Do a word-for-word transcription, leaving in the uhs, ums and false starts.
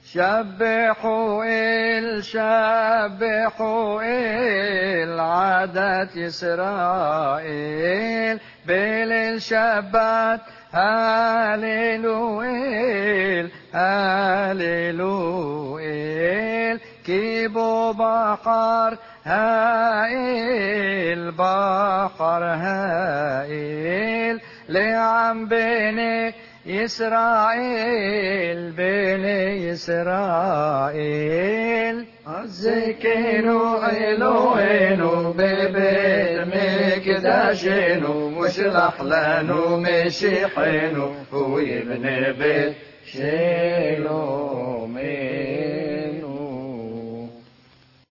شبحوا إل شبحوا إل عادت إسرائيل بالشبات هاليلويل هاليلويل كيبو بحر هائل بحر هائل لعم بني إسرائيل بني إسرائيل الزكينو إلوينو ببيت مقداشينو مش لحلانو مشيحينو ويبني بيت شيلو